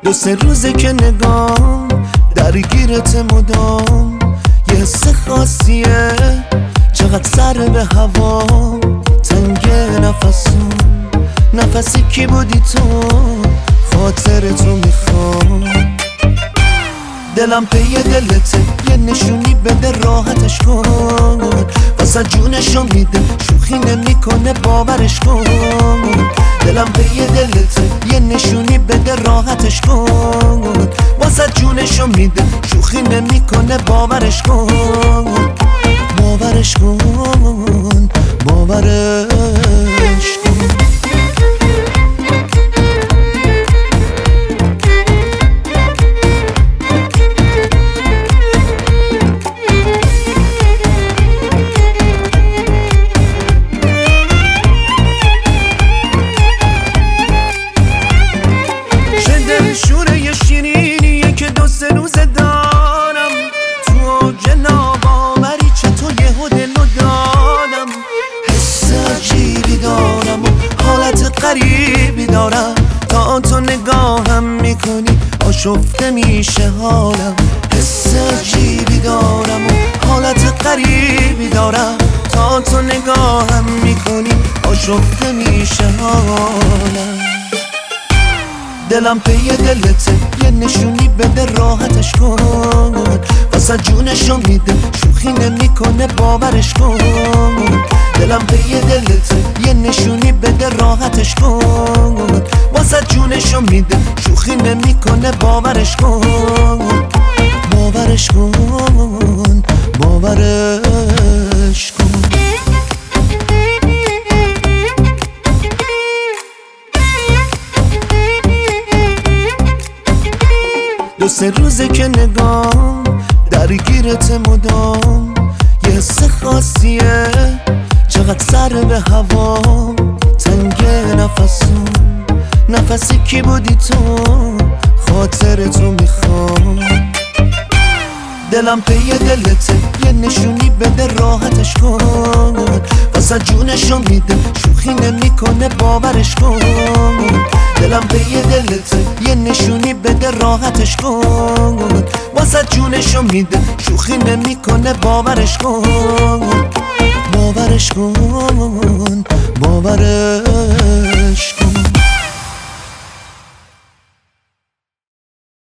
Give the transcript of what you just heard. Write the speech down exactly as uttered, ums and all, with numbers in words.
دو سه روزه که نگام درگیرت مدام، یه حس خاصیه چقدر سر به هوا، تنگ نفسم نفسی کی بودی تو، خاطر تو میخوام. دلم پی دلته، یه نشونی بده راحتش کن، واسه جونشو میده شوخی نمیکنه باورش کن. دلم پی دلته، یه نشونی بده راحتش کن، واسه جونشو میده شوخی نمیکنه باورش کن. باورش کن باورش کن. شوره یه شیرینیه که دو سه روزه دارم، تو اوج ناباوری چطور یهو دلو دادم. حس عجیبی دارم و حالت غریبی دارم، تا تو نگاهم میکنی آشفته میشه حالم. حس عجیبی دارم و حالت غریبی دارم، تا تو نگاهم میکنی آشفته میشه حالم. دلم پی دلته، یه نشونی بده راحتش کن، واسه جونشو میده شوخی نمیکنه باورش کن. دلم پی دلته، یه نشونی بده راحتش کن، واسه جونشو میده شوخی نمیکنه باورش کن. باورش کن باورش کن. دو سه روزه که نگام درگیرت مدام، یه حس خاصیه چقدر سر به هوا، تنگ نفسم نفسی کی بودی تو، خاطر تو میخوام. دلم پی دلته، یه نشونی بده راحتش کن، واسه جونشو میده شوخی نمیکنه باورش کن. دلم پی دلته، یه نشونی بده راحتش کن، واسه جونشو میده شوخی نمیکنه باورش کن. باورش کن باورش